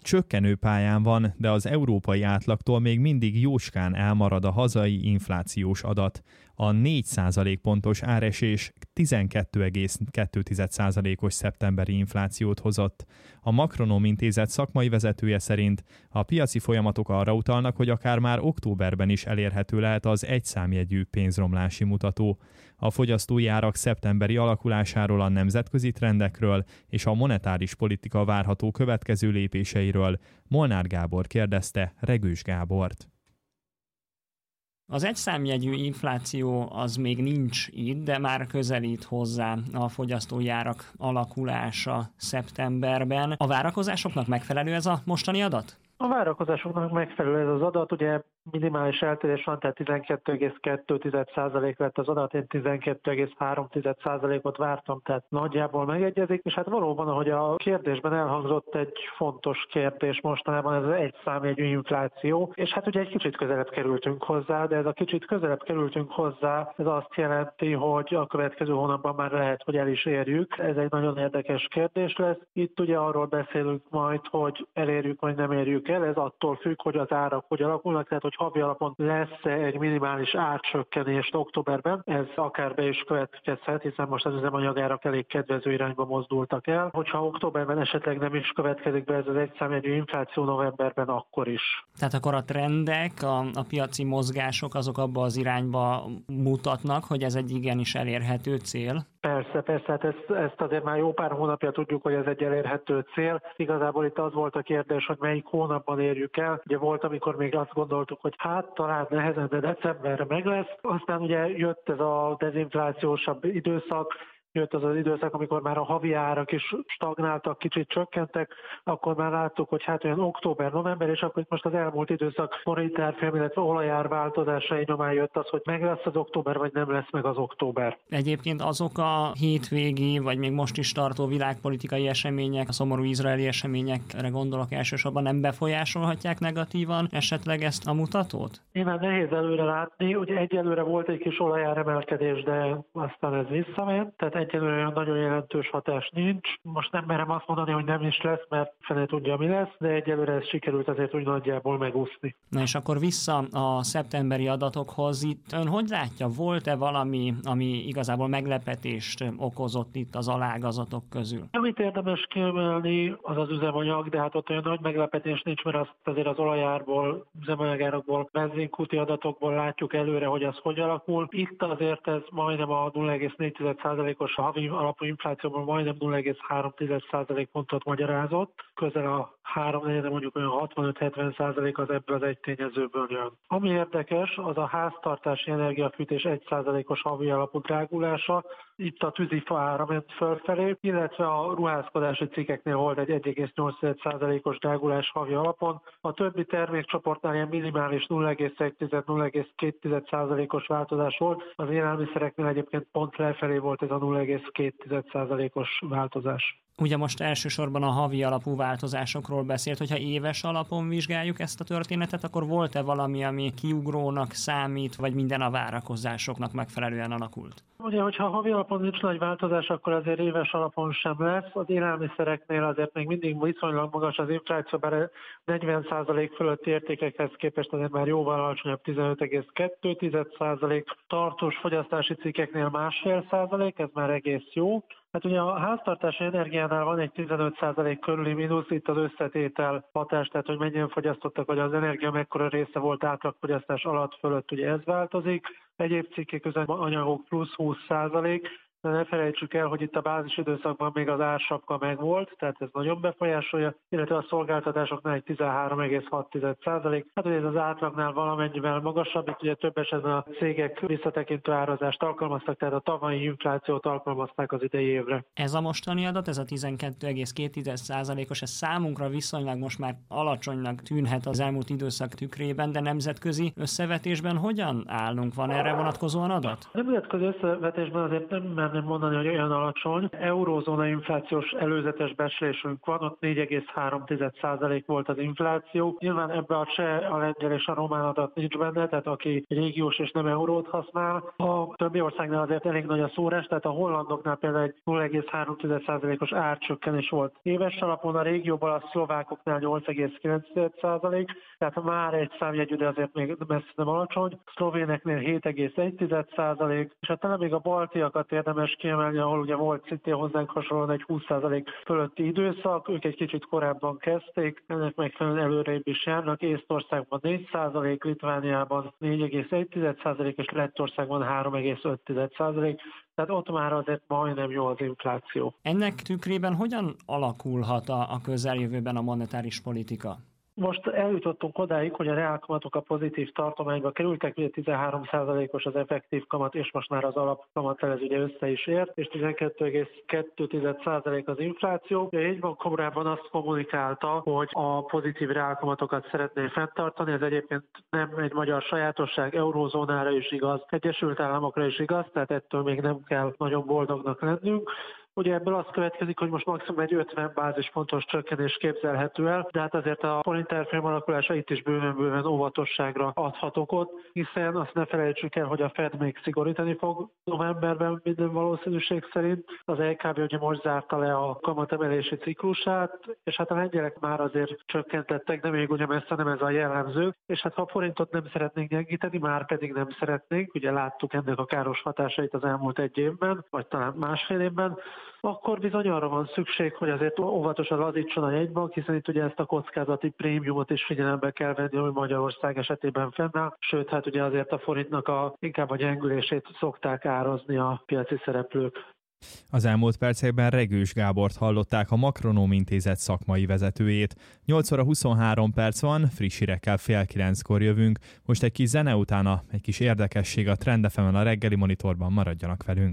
csökkenő pályán van, de az európai átlagtól még mindig jócskán elmarad a hazai inflációs adat. A 4% pontos áresés 12,2%-os szeptemberi inflációt hozott. A Makronom Intézet szakmai vezetője szerint a piaci folyamatok arra utalnak, hogy akár már októberben is elérhető lehet az egyszámjegyű pénzromlási mutató. A fogyasztói árak szeptemberi alakulásáról, a nemzetközi trendekről és a monetáris politika várható következő lépéseiről Molnár Gábor kérdezte Regős Gábort. Az egyszámjegyű infláció az még nincs itt, de már közelít hozzá a fogyasztói árak alakulása szeptemberben. A várakozásoknak megfelelő ez a mostani adat? A várakozásoknak megfelelő ez az adat, ugye minimális eltérés van, tehát 12,2% lett az adat, én 12,3%-ot vártam, tehát nagyjából megegyezik, és hát valóban, ahogy a kérdésben elhangzott, egy fontos kérdés mostanában ez az egyszámjegyű infláció, és hát ugye egy kicsit közelebb kerültünk hozzá, de ez a kicsit közelebb kerültünk hozzá, ez azt jelenti, hogy a következő hónapban már lehet, hogy el is érjük. Ez egy nagyon érdekes kérdés lesz. Itt ugye arról beszélünk majd, hogy elérjük vagy nem érjük el, ez attól függ, hogy az árak hogy alakulnak, tehát hogy havi alapon lesz egy minimális árcsökkenést októberben, ez akár be is következhet, hiszen most az üzemanyagárak elég kedvező irányba mozdultak el. Hogyha októberben esetleg nem is következik be ez az egyszámjegyű infláció novemberben, akkor is. Tehát akkor a trendek, a piaci mozgások azok abba az irányba mutatnak, hogy ez egy igenis elérhető cél? Persze, hát ezt azért már jó pár hónapja tudjuk, hogy ez egy elérhető cél. Igazából itt az volt a kérdés, hogy melyik hónapban érjük el. Ugye volt, amikor még azt gondoltuk, hogy hát talán nehezen, de decemberre meg lesz. Aztán ugye jött ez a dezinflációsabb időszak, jött az időszak, amikor már a havi árak is stagnáltak, kicsit csökkentek, akkor már láttuk, hogy hát olyan október-november, és akkor itt most az elmúlt időszak forint árfolyam, illetve olajár változásai nyomán jött az, hogy meg lesz az október, vagy nem lesz meg az október. Egyébként azok a hétvégi, vagy még most is tartó világpolitikai események, a szomorú izraeli eseményekre gondolok elsősorban, nem befolyásolhatják negatívan esetleg ezt a mutatót? Nyilván nehéz előre látni, ugye egyelőre volt egy kis olajáremelkedés, de aztán ez visszament, tehát egyelőre nagyon jelentős hatás nincs. Most nem merem azt mondani, hogy nem is lesz, mert fene tudja, mi lesz, de egyelőre ez sikerült azért úgy nagyjából megúszni. Na és akkor vissza a szeptemberi adatokhoz. Itt ön hogy látja, volt-e valami, ami igazából meglepetést okozott itt az alágazatok közül? Amit érdemes kiemelni, az az üzemanyag, de hát ott olyan nagy meglepetés nincs, mert azt azért az olajárból, üzemanyagárakból, benzinkúti adatokból látjuk előre, hogy az hogy alakul. Itt azért ez majdnem a 0,4%-os havi alapú inflációban majdnem 0,3% pontot magyarázott, közel a 3-4, mondjuk olyan 65-70% az ebből az egy tényezőből jön. Ami érdekes, az a háztartási energiafűtés 1%-os havi alapú drágulása, itt a tűzifa ára ment fölfelé, illetve a ruházkodási cikkeknél volt egy 1,8%-os drágulás havi alapon. A többi termékcsoportnál ilyen minimális 0,1-0,2%-os változás volt, az élelmiszereknél egyébként pont lefelé volt ez a 0,2%-os változás. Ugye most elsősorban a havi alapú változásokról beszélt, hogyha éves alapon vizsgáljuk ezt a történetet, akkor volt-e valami, ami kiugrónak számít, vagy minden a várakozásoknak megfelelően alakult? Ugye, hogyha havi alapon nincs nagy változás, akkor azért éves alapon sem lesz. Az élelmiszereknél azért még mindig viszonylag magas az infláció, bár 40% fölötti értékekhez képest azért már jóval alacsonyabb, 15,2%, tartós fogyasztási cikkeknél 1,5%, ez már egész jó. Hát ugye a háztartási energiánál van egy 15% körüli mínusz, itt az összetétel hatás, tehát hogy mennyien fogyasztottak, vagy az energia mekkora része volt átlagfogyasztás alatt fölött, ugye ez változik. Egyéb cikkek üzemanyagok plusz 20%, de ne felejtsük el, hogy itt a bázis időszakban még az ársapka megvolt, tehát ez nagyon befolyásolja, illetve a szolgáltatásoknál egy 13,6%. Hát ugye ez az átlagnál valamennyivel magasabb, itt ugye több esetben a cégek visszatekintő árazást alkalmaztak, tehát a tavalyi inflációt alkalmazták az idei évre. Ez a mostani adat, ez a 12,2%-os, ez számunkra viszonylag most már alacsonynak tűnhet az elmúlt időszak tükrében, de nemzetközi összevetésben hogyan állunk? Van erre vonatkozóan adat? Nemzetközi összevetésben azért nem merném mondani, hogy olyan alacsony. Eurózóna inflációs előzetes becslésünk van, ott 4,3% volt az infláció. Nyilván ebbe a cseh, a lengyel és a román adat nincs benne, tehát aki régiós és nem eurót használ. A többi országnál azért elég nagy a szórás, tehát a hollandoknál például egy 0,3%-os árcsökkenés volt éves alapon, a régióban a szlovákoknál 8,9%, tehát már egy számjegyű, de azért még messze nem alacsony. Szlovéneknél 7,1%, és hát talán még a baltiakat érdemes kiemelni, ahol ugye volt szintén hozzánk hasonlóan egy 20% fölötti időszak, ők egy kicsit korábban kezdték, ennek megfelelően előrébb is járnak, Észtországban 4%, Litvániában 4,1% és Lettországban 3,5%, tehát ott már azért majdnem jó az infláció. Ennek tükrében hogyan alakulhat a közeljövőben a monetáris politika? Most eljutottunk odáig, hogy a reálkamatok a pozitív tartományba kerültek, ugye 13%-os az effektív kamat, és most már az alapkamat ez ugye össze is ért, és 12,2% az infláció. A jegybank korábban azt kommunikálta, hogy a pozitív reálkamatokat szeretné fenntartani, ez egyébként nem egy magyar sajátosság, eurózónára is igaz, Egyesült Államokra is igaz, tehát ettől még nem kell nagyon boldognak lennünk. Ugye ebből az következik, hogy most maximum egy 50 bázispontos csökkenés képzelhető el, de hát azért a forint árfolyam alakulása itt is bőven óvatosságra adhat okot, hiszen azt ne felejtsük el, hogy a Fed még szigorítani fog novemberben minden valószínűség szerint. Az LKB ugye most zárta le a kamatemelési ciklusát, és hát a lengyelek már azért csökkentettek, de még ugye messze nem ez a jellemző, és hát ha a forintot nem szeretnénk gyengíteni, már pedig nem szeretnénk, ugye láttuk ennek a káros hatásait az elmúlt egy évben, vagy talán másfél évben, akkor bizony arra van szükség, hogy azért óvatosan lazítson a jegybank, hiszen itt ugye ezt a kockázati prémiumot is figyelembe kell venni, hogy Magyarország esetében fennáll. Sőt, hát ugye azért a forintnak inkább a gyengülését szokták árazni a piaci szereplők. Az elmúlt percekben Regős Gábort hallották, a Makronóm Intézet szakmai vezetőjét. 8 óra 23 perc van, friss hírekkel 8:30-kor jövünk. Most egy kis zene utána egy kis érdekesség a Trend FM-en, a reggeli monitorban, maradjanak velünk.